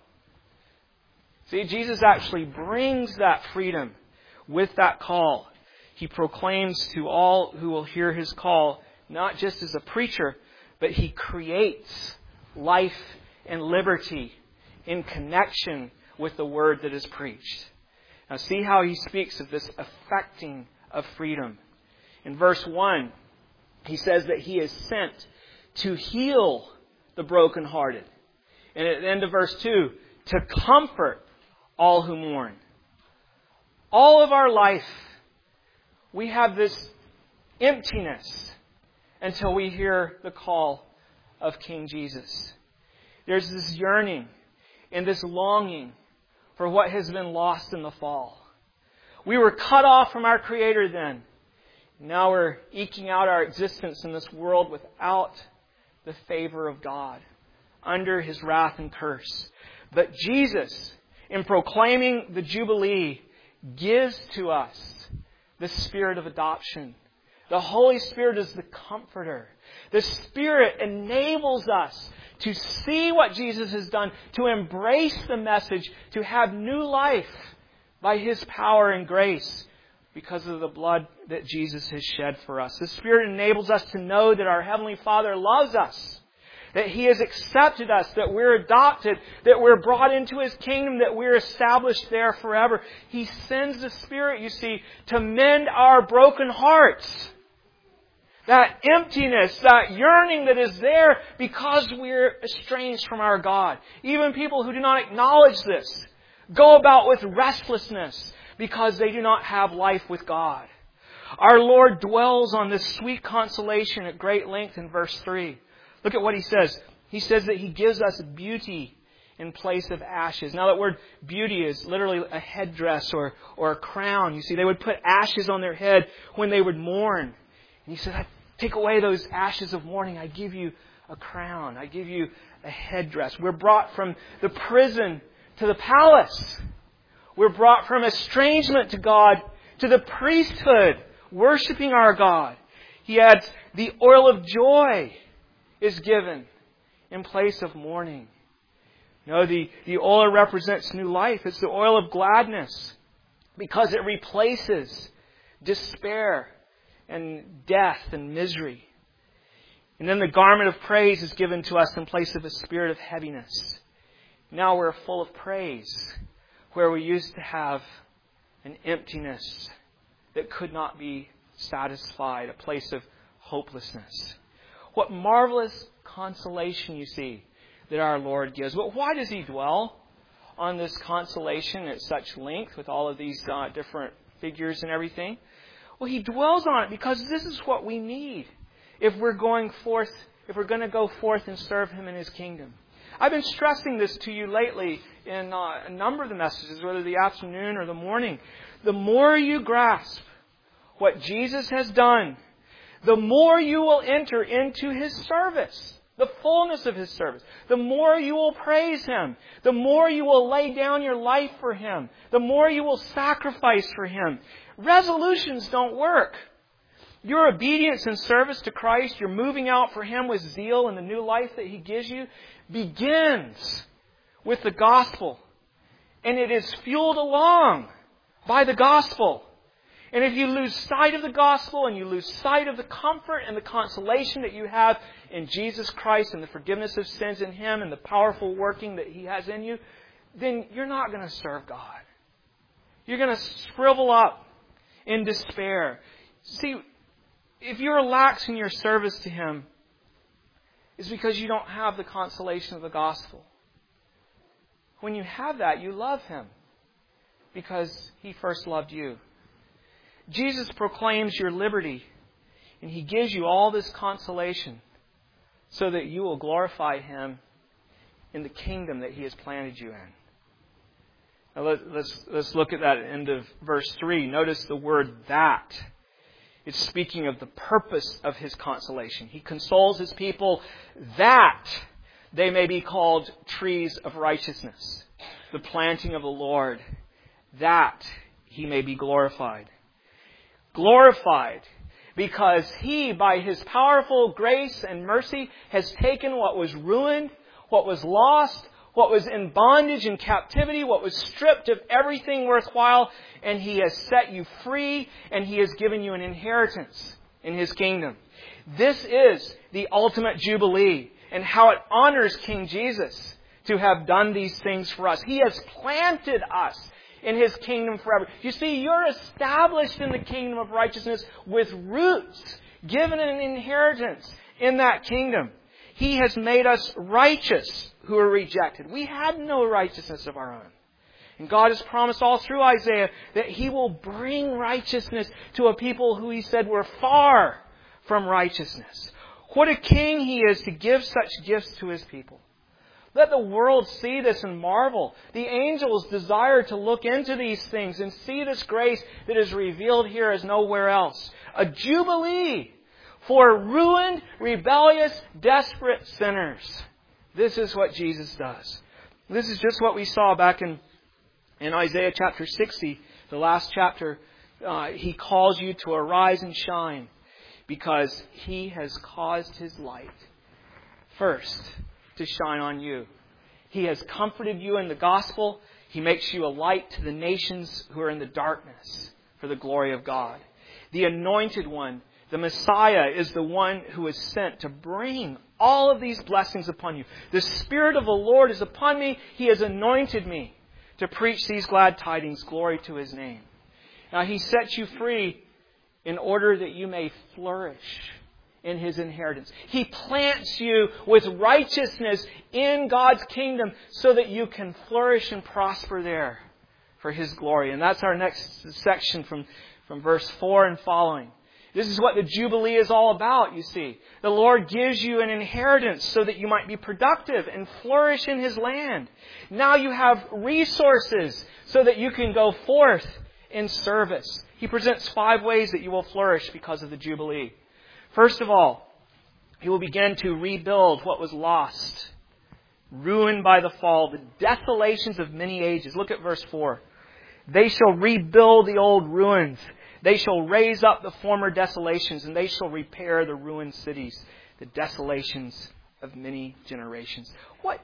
See, Jesus actually brings that freedom with that call. He proclaims to all who will hear His call, not just as a preacher, but He creates life and liberty in connection with the Word that is preached. Now see how He speaks of this affecting of freedom. In verse one, He says that He is sent to heal the brokenhearted. And at the end of verse two, to comfort all who mourn. All of our life, we have this emptiness until we hear the call of King Jesus. There's this yearning and this longing for what has been lost in the fall. We were cut off from our Creator then. Now we're eking out our existence in this world without the favor of God, under His wrath and curse. But Jesus, in proclaiming the Jubilee, gives to us the Spirit of adoption. The Holy Spirit is the Comforter. The Spirit enables us to see what Jesus has done, to embrace the message, to have new life by His power and grace because of the blood that Jesus has shed for us. The Spirit enables us to know that our Heavenly Father loves us, that He has accepted us, that we're adopted, that we're brought into His kingdom, that we're established there forever. He sends the Spirit, you see, to mend our broken hearts. That emptiness, that yearning that is there because we're estranged from our God. Even people who do not acknowledge this go about with restlessness because they do not have life with God. Our Lord dwells on this sweet consolation at great length in verse three. Look at what He says. He says that He gives us beauty in place of ashes. Now that word beauty is literally a headdress or, or a crown. You see, they would put ashes on their head when they would mourn. And He said, I take away those ashes of mourning. I give you a crown. I give you a headdress. We're brought from the prison to the palace. We're brought from estrangement to God to the priesthood, worshiping our God. He adds, the oil of joy is given in place of mourning. No, the, the oil represents new life. It's the oil of gladness because it replaces despair and death and misery. And then the garment of praise is given to us in place of a spirit of heaviness. Now we're full of praise, where we used to have an emptiness that could not be satisfied, a place of hopelessness. What marvelous consolation you see that our Lord gives. But why does He dwell on this consolation at such length with all of these uh, different figures and everything? Well, He dwells on it because this is what we need if we're going forth, if we're going to go forth and serve Him in His kingdom. I've been stressing this to you lately in uh, a number of the messages, whether the afternoon or the morning. The more you grasp what Jesus has done, the more you will enter into His service, the fullness of His service. The more you will praise Him, the more you will lay down your life for Him, the more you will sacrifice for Him. Resolutions don't work. Your obedience and service to Christ, your moving out for Him with zeal and the new life that He gives you, begins with the gospel. And it is fueled along by the gospel. And if you lose sight of the gospel and you lose sight of the comfort and the consolation that you have in Jesus Christ and the forgiveness of sins in Him and the powerful working that He has in you, then you're not going to serve God. You're going to shrivel up in despair. See, if you're lax in your service to Him, it's because you don't have the consolation of the gospel. When you have that, you love Him because He first loved you. Jesus proclaims your liberty, and He gives you all this consolation so that you will glorify Him in the kingdom that He has planted you in. Now let, let's, let's look at that end of verse three. Notice the word that. It's speaking of the purpose of His consolation. He consoles His people that they may be called trees of righteousness, the planting of the Lord, that He may be glorified. Glorified because He, by His powerful grace and mercy, has taken what was ruined, what was lost, what was in bondage and captivity, what was stripped of everything worthwhile, and He has set you free, and He has given you an inheritance in His kingdom. This is the ultimate Jubilee, and how it honors King Jesus to have done these things for us. He has planted us in His kingdom forever. You see, you're established in the kingdom of righteousness with roots, given an inheritance in that kingdom. He has made us righteous who are rejected. We had no righteousness of our own. And God has promised all through Isaiah that He will bring righteousness to a people who He said were far from righteousness. What a king He is to give such gifts to His people. Let the world see this and marvel. The angels desire to look into these things and see this grace that is revealed here as nowhere else. A jubilee for ruined, rebellious, desperate sinners. This is what Jesus does. This is just what we saw back in, in Isaiah chapter sixty, the last chapter. Uh, he calls you to arise and shine because He has caused His light first to shine on you. He has comforted you in the gospel. He makes you a light to the nations who are in the darkness for the glory of God. The anointed one, the Messiah, is the one who is sent to bring all of these blessings upon you. The Spirit of the Lord is upon me. He has anointed me to preach these glad tidings. Glory to His name. Now He sets you free in order that you may flourish in His inheritance. He plants you with righteousness in God's kingdom so that you can flourish and prosper there for His glory. And that's our next section from, from verse four and following. This is what the Jubilee is all about, you see. The Lord gives you an inheritance so that you might be productive and flourish in His land. Now you have resources so that you can go forth in service. He presents five ways that you will flourish because of the Jubilee. First of all, He will begin to rebuild what was lost, ruined by the fall, the desolations of many ages. Look at verse four. They shall rebuild the old ruins. They shall raise up the former desolations, and they shall repair the ruined cities, the desolations of many generations. What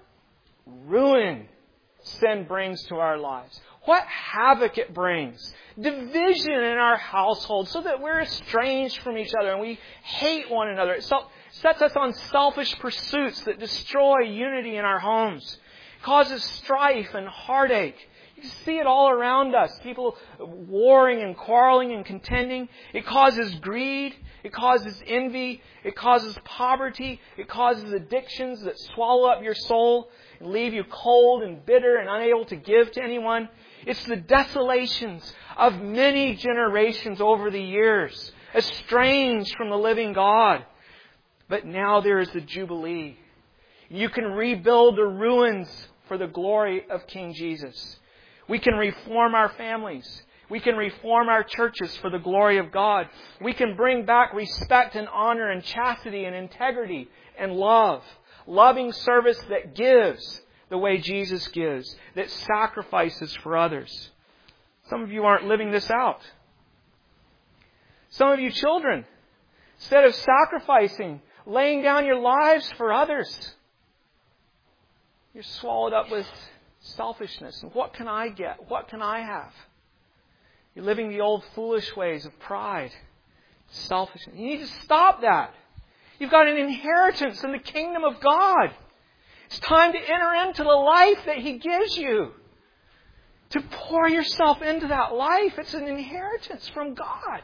ruin sin brings to our lives. What havoc it brings. Division in our household so that we're estranged from each other and we hate one another. It sets us on selfish pursuits that destroy unity in our homes. It causes strife and heartache. You can see it all around us. People warring and quarreling and contending. It causes greed. It causes envy. It causes poverty. It causes addictions that swallow up your soul and leave you cold and bitter and unable to give to anyone. It's the desolations of many generations over the years, estranged from the living God. But now there is the Jubilee. You can rebuild the ruins for the glory of King Jesus. We can reform our families. We can reform our churches for the glory of God. We can bring back respect and honor and chastity and integrity and love. Loving service that gives the way Jesus gives, that sacrifices for others. Some of you aren't living this out. Some of you children, instead of sacrificing, laying down your lives for others, you're swallowed up with selfishness. And what can I get? What can I have? You're living the old foolish ways of pride, selfishness. You need to stop that. You've got an inheritance in the kingdom of God. It's time to enter into the life that He gives you. To pour yourself into that life. It's an inheritance from God.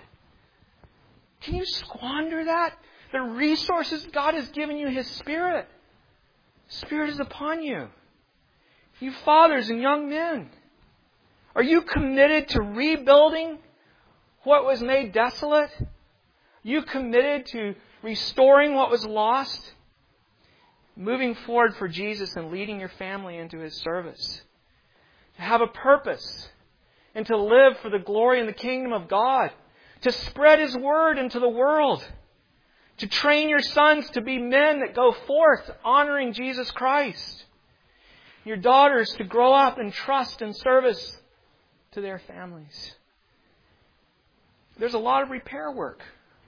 Can you squander that? The resources God has given you, His Spirit. Spirit is upon you. You fathers and young men, are you committed to rebuilding what was made desolate? Are you committed to restoring what was lost? moving forward for Jesus and leading your family into His service. To have a purpose and to live for the glory and the kingdom of God. To spread His word into the world. To train your sons to be men that go forth honoring Jesus Christ. Your daughters to grow up in trust and service to their families. There's a lot of repair work.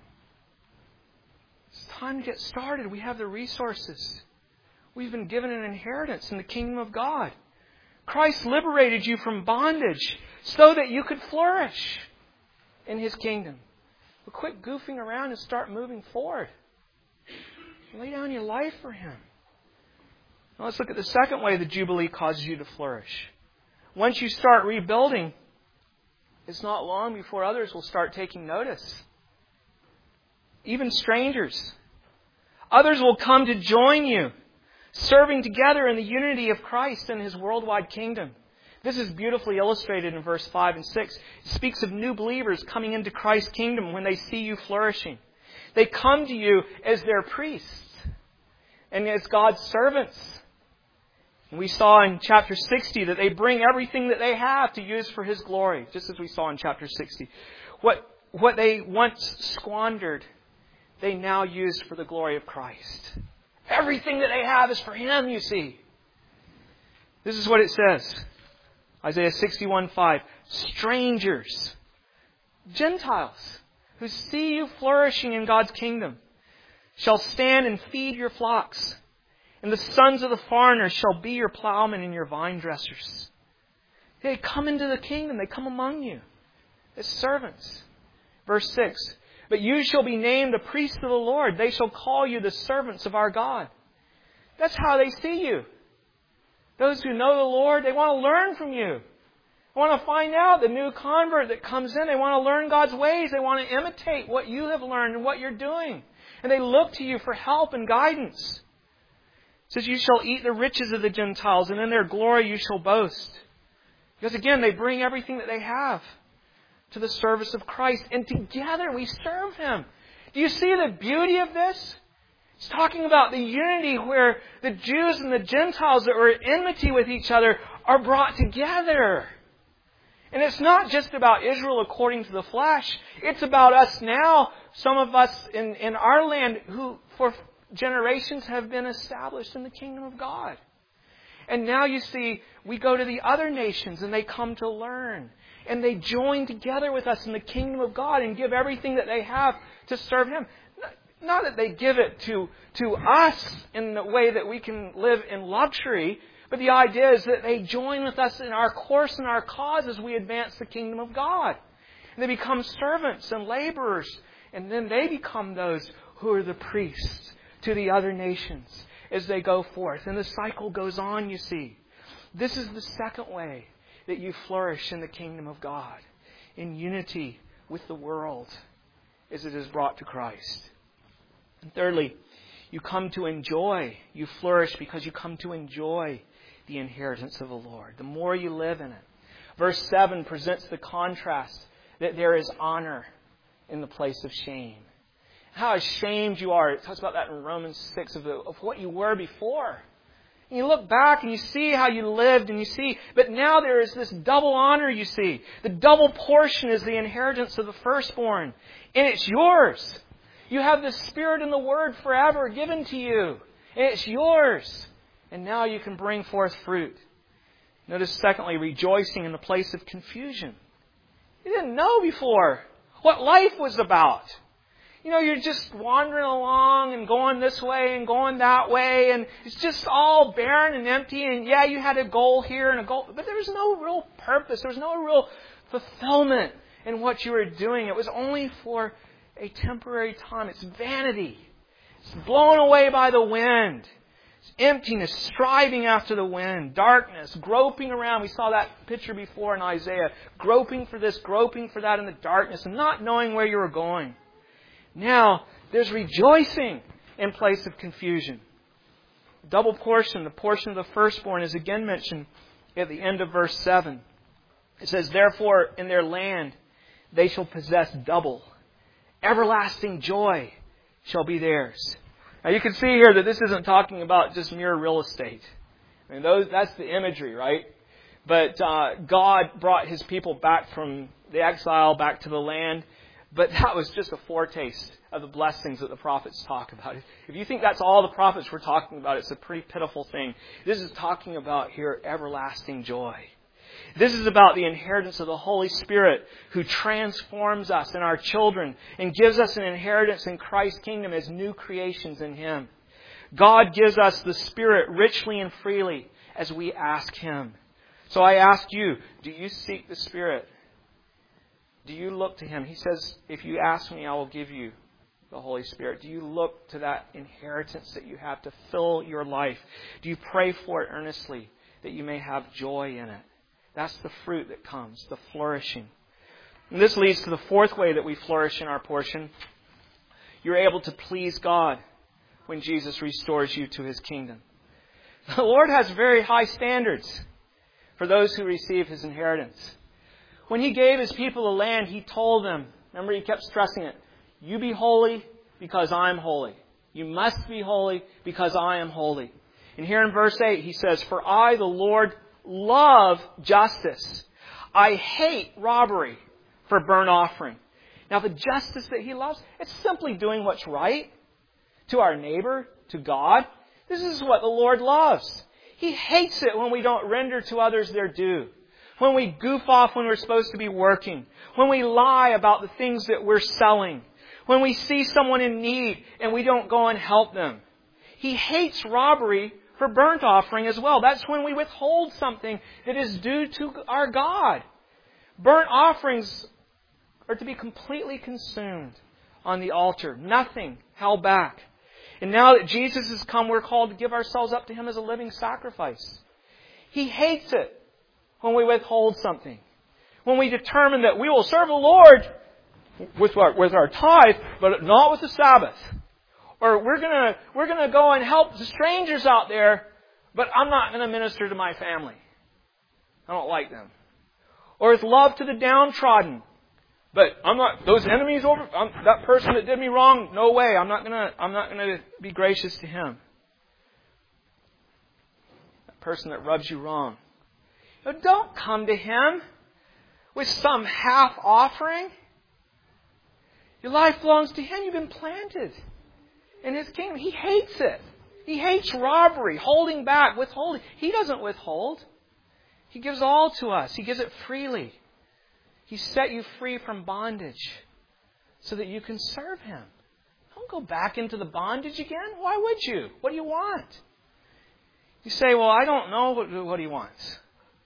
It's time to get started. We have the resources. We've been given an inheritance in the kingdom of God. Christ liberated you from bondage so that you could flourish in His kingdom. But quit goofing around and start moving forward. Lay down your life for Him. Now let's look at the second way the Jubilee causes you to flourish. Once you start rebuilding, it's not long before others will start taking notice. Even strangers. Others will come to join you, serving together in the unity of Christ and His worldwide kingdom. This is beautifully illustrated in verse five and six. It speaks of new believers coming into Christ's kingdom when they see you flourishing. They come to you as their priests and as God's servants. And we saw in chapter sixty that they bring everything that they have to use for His glory, just as we saw in chapter sixty. What, what they once squandered, they now use for the glory of Christ. Everything that they have is for Him, you see. This is what it says. Isaiah sixty-one five. Strangers, Gentiles, who see you flourishing in God's kingdom, shall stand and feed your flocks. And the sons of the foreigners shall be your plowmen and your vine dressers. They come into the kingdom. They come among you as servants. Verse six. But you shall be named the priests of the Lord. They shall call you the servants of our God. That's how they see you. Those who know the Lord, they want to learn from you. They want to find out the new convert that comes in. They want to learn God's ways. They want to imitate what you have learned and what you're doing. And they look to you for help and guidance. It says, you shall eat the riches of the Gentiles, and in their glory you shall boast. Because again, they bring everything that they have to the service of Christ. And together we serve Him. Do you see the beauty of this? It's talking about the unity where the Jews and the Gentiles that were at enmity with each other are brought together. And it's not just about Israel according to the flesh. It's about us now, some of us in, in our land who for generations have been established in the kingdom of God. And now you see, we go to the other nations and they come to learn. And they join together with us in the kingdom of God and give everything that they have to serve Him. Not that they give it to, to us in the way that we can live in luxury, but the idea is that they join with us in our course and our cause as we advance the kingdom of God. And they become servants and laborers, and then they become those who are the priests to the other nations as they go forth. And the cycle goes on, you see. This is the second way that you flourish in the kingdom of God, in unity with the world as it is brought to Christ. And thirdly, you come to enjoy. You flourish because you come to enjoy the inheritance of the Lord. The more you live in it. Verse seven presents the contrast that there is honor in the place of shame. How ashamed you are. It talks about that in Romans six of, the, of what you were before. And you look back and you see how you lived and you see, but now there is this double honor you see. The double portion is the inheritance of the firstborn. And it's yours. You have the Spirit and the Word forever given to you. And it's yours. And now you can bring forth fruit. Notice, secondly, rejoicing in the place of confusion. You didn't know before what life was about. You know, you're just wandering along and going this way and going that way. And it's just all barren and empty. And yeah, you had a goal here and a goal. But there was no real purpose. There was no real fulfillment in what you were doing. It was only for a temporary time. It's vanity. It's blown away by the wind. It's emptiness, striving after the wind. Darkness, groping around. We saw that picture before in Isaiah. Groping for this, groping for that in the darkness and not knowing where you were going. Now, there's rejoicing in place of confusion. Double portion, the portion of the firstborn, is again mentioned at the end of verse seven. It says, therefore, in their land they shall possess double. Everlasting joy shall be theirs. Now you can see here that this isn't talking about just mere real estate. I mean, those, that's the imagery, right? But uh, God brought His people back from the exile, back to the land. But that was just a foretaste of the blessings that the prophets talk about. If you think that's all the prophets were talking about, it's a pretty pitiful thing. This is talking about here everlasting joy. This is about the inheritance of the Holy Spirit who transforms us and our children and gives us an inheritance in Christ's kingdom as new creations in Him. God gives us the Spirit richly and freely as we ask Him. So I ask you, do you seek the Spirit? Do you look to Him? He says, if you ask me, I will give you the Holy Spirit. Do you look to that inheritance that you have to fill your life? Do you pray for it earnestly that you may have joy in it? That's the fruit that comes, the flourishing. And this leads to the fourth way that we flourish in our portion. You're able to please God when Jesus restores you to His kingdom. The Lord has very high standards for those who receive His inheritance. When He gave His people the land, He told them, remember He kept stressing it, you be holy because I'm holy. You must be holy because I am holy. And here in verse eight, He says, for I, the Lord, love justice. I hate robbery for burnt offering. Now the justice that He loves, it's simply doing what's right to our neighbor, to God. This is what the Lord loves. He hates it when we don't render to others their due. When we goof off when we're supposed to be working. When we lie about the things that we're selling. When we see someone in need and we don't go and help them. He hates robbery for burnt offering as well. That's when we withhold something that is due to our God. Burnt offerings are to be completely consumed on the altar. Nothing held back. And now that Jesus has come, we're called to give ourselves up to Him as a living sacrifice. He hates it when we withhold something. When we determine that we will serve the Lord with our, with our tithe, but not with the Sabbath. Or we're gonna we're gonna go and help the strangers out there, but I'm not gonna minister to my family. I don't like them. Or it's love to the downtrodden, but I'm not those enemies over I'm, that person that did me wrong. No way. I'm not gonna I'm not gonna be gracious to him. That person that rubs you wrong. Now, don't come to Him with some half offering. Your life belongs to Him. You've been planted in His kingdom. He hates it. He hates robbery, holding back, withholding. He doesn't withhold. He gives all to us. He gives it freely. He set you free from bondage so that you can serve Him. Don't go back into the bondage again. Why would you? What do you want? You say, well, I don't know what, what He wants.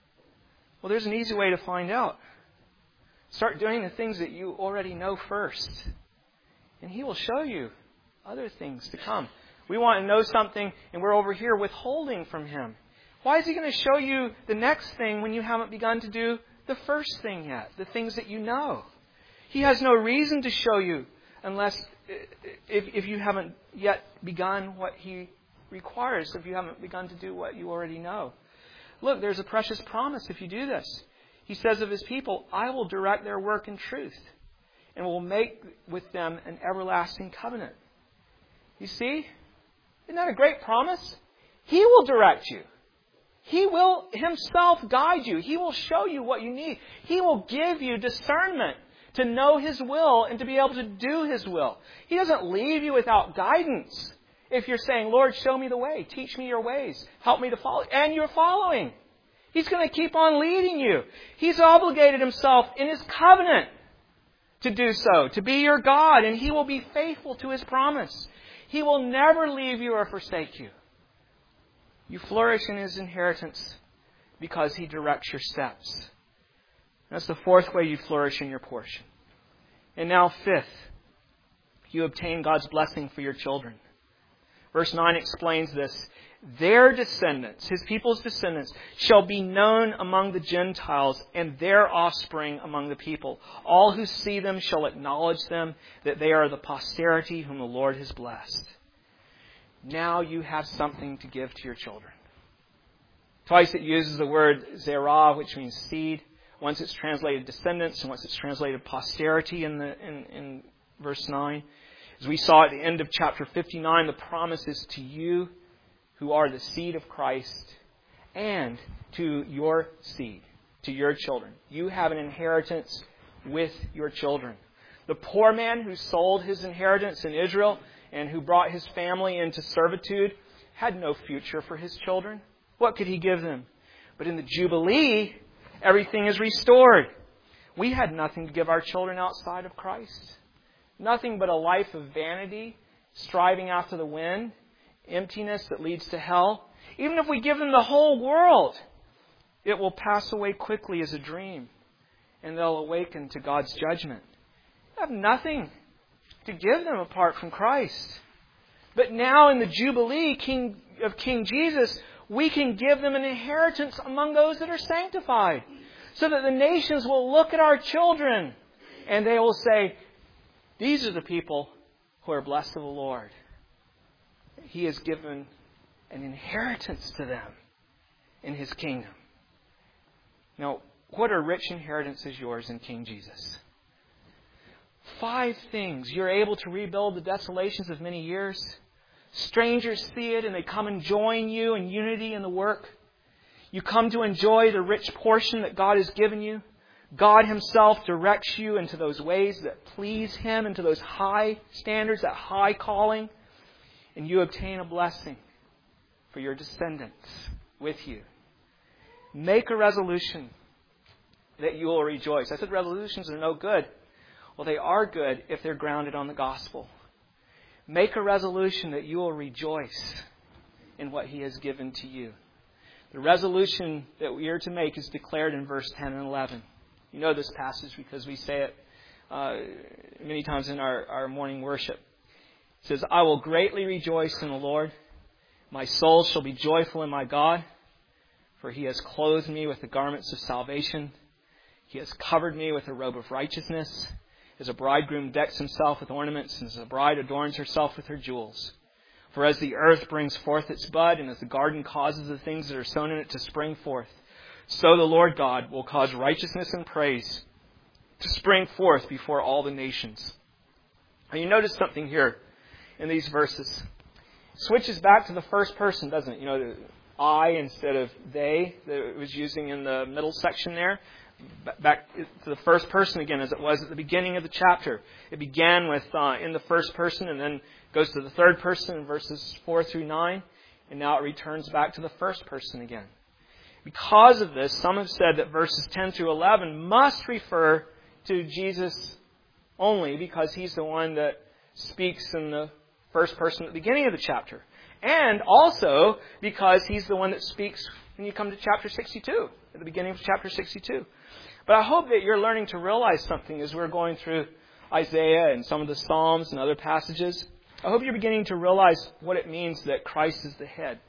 Well, there's an easy way to find out. Start doing the things that you already know first. And He will show you other things to come. We want to know something and we're over here withholding from Him. Why is He going to show you the next thing when you haven't begun to do the first thing yet? The things that you know. He has no reason to show you unless if, if you haven't yet begun what He requires, if you haven't begun to do what you already know. Look, there's a precious promise if you do this. He says of His people, I will direct their work in truth and will make with them an everlasting covenant. You see? Isn't that a great promise? He will direct you. He will Himself guide you. He will show you what you need. He will give you discernment to know His will and to be able to do His will. He doesn't leave you without guidance. If you're saying, Lord, show me the way. Teach me your ways. Help me to follow. And you're following. He's going to keep on leading you. He's obligated Himself in His covenant to do so, to be your God, and He will be faithful to His promise. He will never leave you or forsake you. You flourish in His inheritance because He directs your steps. That's the fourth way you flourish in your portion. And now fifth, you obtain God's blessing for your children. Verse nine explains this. Their descendants, His people's descendants, shall be known among the Gentiles and their offspring among the people. All who see them shall acknowledge them, that they are the posterity whom the Lord has blessed. Now you have something to give to your children. Twice it uses the word zerah, which means seed. Once it's translated descendants, and once it's translated posterity in the in, in verse nine. As we saw at the end of chapter fifty-nine, the promise is to you who are the seed of Christ and to your seed, to your children. You have an inheritance with your children. The poor man who sold his inheritance in Israel and who brought his family into servitude had no future for his children. What could he give them? But in the Jubilee, everything is restored. We had nothing to give our children outside of Christ. Nothing but a life of vanity, striving after the wind, emptiness that leads to hell. Even if we give them the whole world, it will pass away quickly as a dream, and they'll awaken to God's judgment. They have nothing to give them apart from Christ. But now in the Jubilee King of King Jesus, we can give them an inheritance among those that are sanctified, so that the nations will look at our children and they will say, these are the people who are blessed of the Lord. He has given an inheritance to them in His kingdom. Now, what a rich inheritance is yours in King Jesus. Five things. You're able to rebuild the desolations of many years. Strangers see it and they come and join you in unity in the work. You come to enjoy the rich portion that God has given you. God Himself directs you into those ways that please Him, into those high standards, that high calling. And you obtain a blessing for your descendants with you. Make a resolution that you will rejoice. I said resolutions are no good. Well, they are good if they're grounded on the gospel. Make a resolution that you will rejoice in what He has given to you. The resolution that we are to make is declared in verse ten and eleven. You know this passage because we say it uh, many times in our, our morning worship. It says, I will greatly rejoice in the Lord. My soul shall be joyful in my God, for He has clothed me with the garments of salvation. He has covered me with a robe of righteousness. As a bridegroom decks himself with ornaments, and as a bride adorns herself with her jewels. For as the earth brings forth its bud, and as the garden causes the things that are sown in it to spring forth, so the Lord God will cause righteousness and praise to spring forth before all the nations. Now you notice something here in these verses. It switches back to the first person, doesn't it? You know, I instead of they that it was using in the middle section there. Back to the first person again, as it was at the beginning of the chapter. It began with uh, in the first person and then goes to the third person in verses four through nine. And now it returns back to the first person again. Because of this, some have said that verses ten through eleven must refer to Jesus only because He's the one that speaks in the first person at the beginning of the chapter. And also because He's the one that speaks when you come to chapter sixty-two, at the beginning of chapter sixty-two. But I hope that you're learning to realize something as we're going through Isaiah and some of the Psalms and other passages. I hope you're beginning to realize what it means that Christ is the head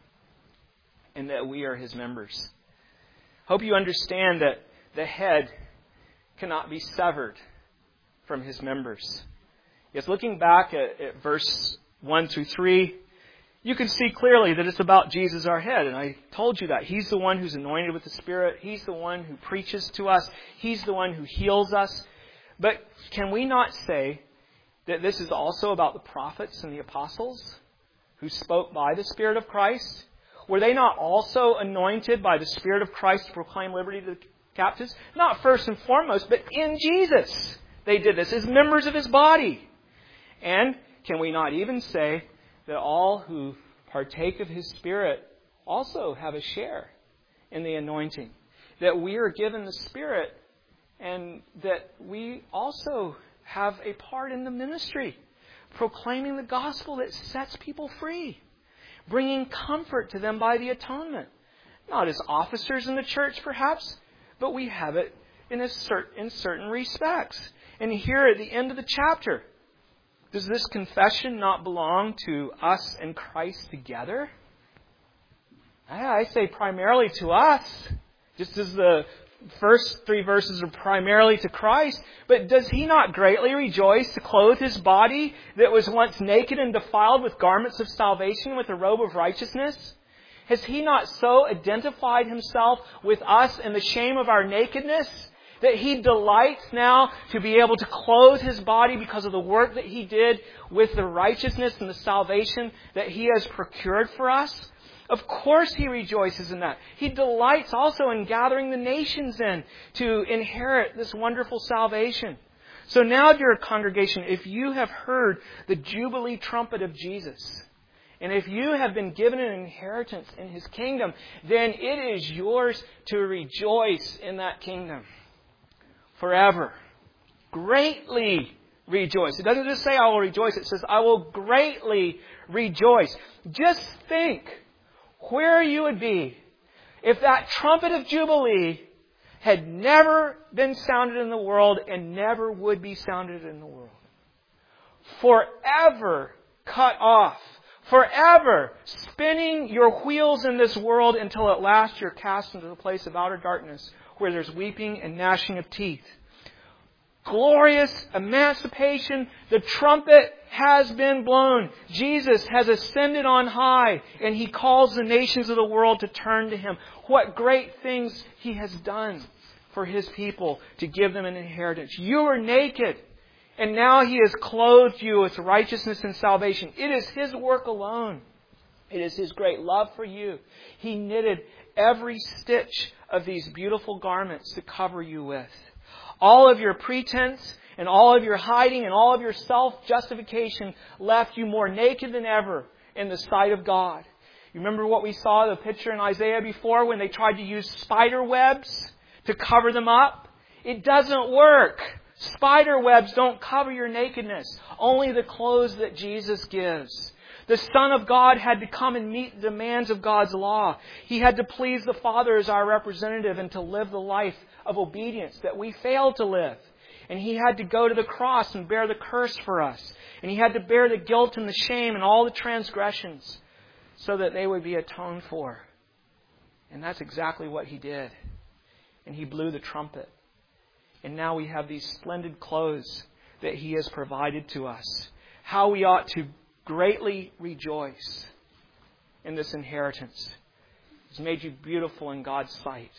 and that we are His members. I hope you understand that the head cannot be severed from His members. Yes, looking back at, at verse one through three, you can see clearly that it's about Jesus, our head. And I told you that. He's the one who's anointed with the Spirit. He's the one who preaches to us. He's the one who heals us. But can we not say that this is also about the prophets and the apostles who spoke by the Spirit of Christ? Were they not also anointed by the Spirit of Christ to proclaim liberty to the captives? Not first and foremost, but in Jesus. They did this as members of His body. And can we not even say that all who partake of His Spirit also have a share in the anointing? That we are given the Spirit and that we also have a part in the ministry, proclaiming the gospel that sets people free, bringing comfort to them by the atonement. Not as officers in the church, perhaps, but we have it in, a cert- in certain respects. And here at the end of the chapter, does this confession not belong to us and Christ together? I say primarily to us, just as the first three verses are primarily to Christ. But does He not greatly rejoice to clothe His body that was once naked and defiled with garments of salvation, with a robe of righteousness? Has He not so identified Himself with us in the shame of our nakedness, That He delights now to be able to clothe His body because of the work that He did with the righteousness and the salvation that He has procured for us? Of course He rejoices in that. He delights also in gathering the nations in to inherit this wonderful salvation. So now, dear congregation, if you have heard the Jubilee trumpet of Jesus, and if you have been given an inheritance in His kingdom, then it is yours to rejoice in that kingdom forever. Greatly rejoice. It doesn't just say I will rejoice. It says I will greatly rejoice. Just think where you would be if that trumpet of Jubilee had never been sounded in the world and never would be sounded in the world. Forever cut off. Forever spinning your wheels in this world until at last you're cast into the place of outer darkness where there's weeping and gnashing of teeth. Glorious emancipation. The trumpet has been blown. Jesus has ascended on high, and He calls the nations of the world to turn to Him. What great things He has done for His people to give them an inheritance. You were naked, and now He has clothed you with righteousness and salvation. It is His work alone. It is His great love for you. He knitted every stitch of these beautiful garments to cover you with. All of your pretense and all of your hiding and all of your self-justification left you more naked than ever in the sight of God. You remember what we saw, the picture in Isaiah before, when they tried to use spider webs to cover them up? It doesn't work. Spider webs don't cover your nakedness. Only the clothes that Jesus gives. The Son of God had to come and meet the demands of God's law. He had to please the Father as our representative and to live the life of obedience that we failed to live. And He had to go to the cross and bear the curse for us. And He had to bear the guilt and the shame and all the transgressions so that they would be atoned for. And that's exactly what He did. And He blew the trumpet. And now we have these splendid clothes that He has provided to us. How we ought to greatly rejoice in this inheritance. He's made you beautiful in God's sight.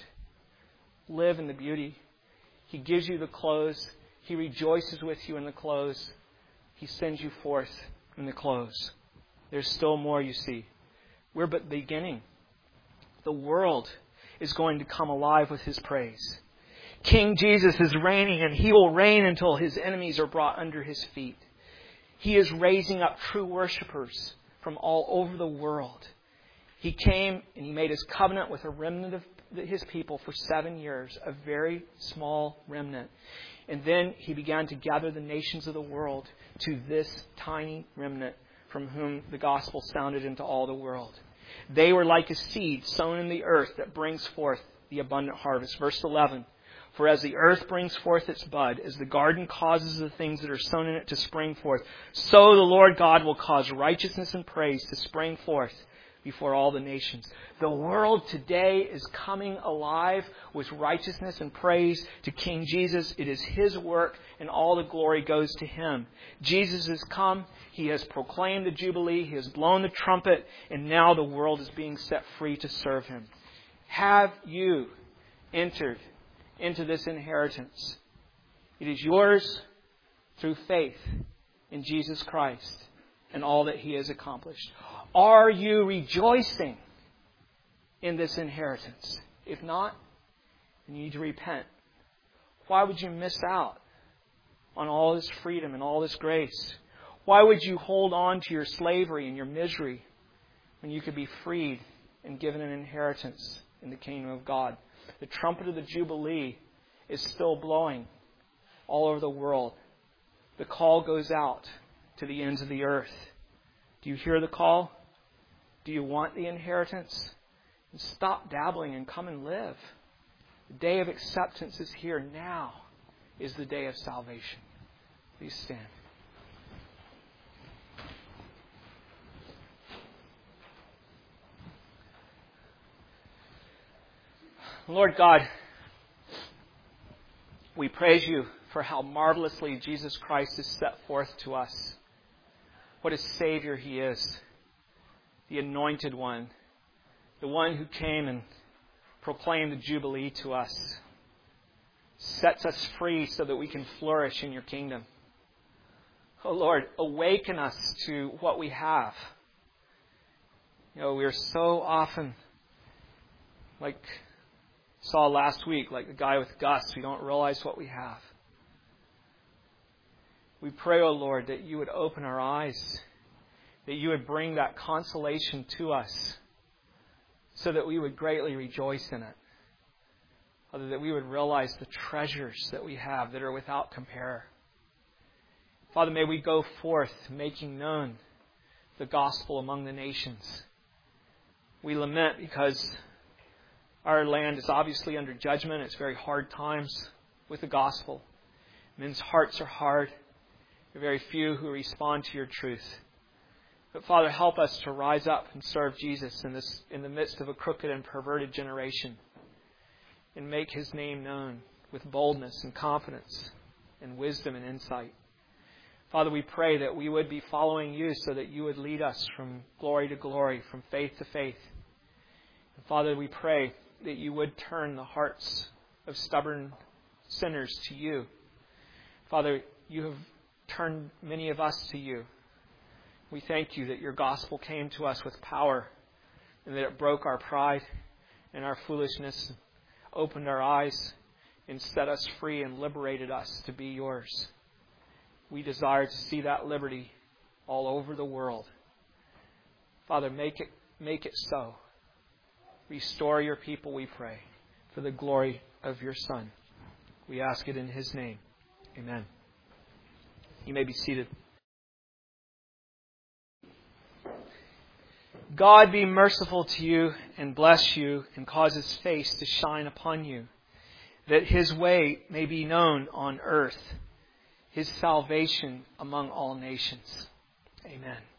Live in the beauty. He gives you the clothes. He rejoices with you in the clothes. He sends you forth in the clothes. There's still more, you see. We're but beginning. The world is going to come alive with His praise. King Jesus is reigning, and He will reign until His enemies are brought under His feet. He is raising up true worshipers from all over the world. He came and He made His covenant with a remnant of His people for seven years, a very small remnant. And then He began to gather the nations of the world to this tiny remnant from whom the gospel sounded into all the world. They were like a seed sown in the earth that brings forth the abundant harvest. Verse eleven. For as the earth brings forth its bud, as the garden causes the things that are sown in it to spring forth, so the Lord God will cause righteousness and praise to spring forth before all the nations. The world today is coming alive with righteousness and praise to King Jesus. It is His work, and all the glory goes to Him. Jesus has come. He has proclaimed the Jubilee. He has blown the trumpet, and now the world is being set free to serve Him. Have you entered into this inheritance? It is yours through faith in Jesus Christ and all that He has accomplished. Are you rejoicing in this inheritance? If not, then you need to repent. Why would you miss out on all this freedom and all this grace? Why would you hold on to your slavery and your misery when you could be freed and given an inheritance in the kingdom of God? The trumpet of the Jubilee is still blowing all over the world. The call goes out to the ends of the earth. Do you hear the call? Do you want the inheritance? And stop dabbling and come and live. The day of acceptance is here. Now is the day of salvation. Please stand. Lord God, we praise You for how marvelously Jesus Christ is set forth to us. What a Savior He is. The Anointed One. The one who came and proclaimed the Jubilee to us. sets us free so that we can flourish in your kingdom. Oh Lord, awaken us to what we have. You know, we are so often, like saw last week, like the guy with Gus, we don't realize what we have. We pray, oh Lord, that you would open our eyes, that you would bring that consolation to us so that we would greatly rejoice in it. Father, that we would realize the treasures that we have that are without compare. Father, may we go forth making known the gospel among the nations. We lament because our land is obviously under judgment. It's very hard times with the gospel. Men's hearts are hard. There are very few who respond to your truth. But Father, help us to rise up and serve Jesus in this in the midst of a crooked and perverted generation, and make his name known with boldness and confidence and wisdom and insight. Father, we pray that we would be following you so that you would lead us from glory to glory, from faith to faith. And Father, we pray that you would turn the hearts of stubborn sinners to you. Father, you have turned many of us to you. We thank you that your gospel came to us with power and that it broke our pride and our foolishness, opened our eyes and set us free and liberated us to be yours. We desire to see that liberty all over the world. Father, make it, make it so. Restore your people, we pray, for the glory of your Son. We ask it in his name. Amen. You may be seated. God be merciful to you and bless you and cause his face to shine upon you, that his way may be known on earth, his salvation among all nations. Amen.